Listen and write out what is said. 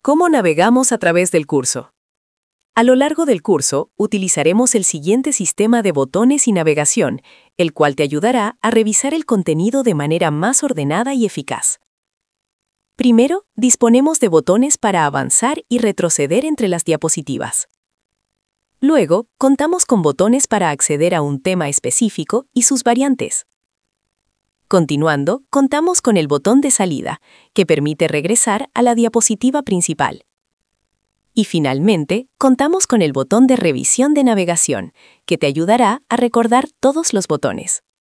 ¿Cómo navegamos a través del curso? A lo largo del curso, utilizaremos el siguiente sistema de botones y navegación, el cual te ayudará a revisar el contenido de manera más ordenada y eficaz. Primero, disponemos de botones para avanzar y retroceder entre las diapositivas. Luego, contamos con botones para acceder a un tema específico y sus variantes. Continuando, contamos con el botón de salida, que permite regresar a la diapositiva principal. Y finalmente, contamos con el botón de revisión de navegación, que te ayudará a recordar todos los botones.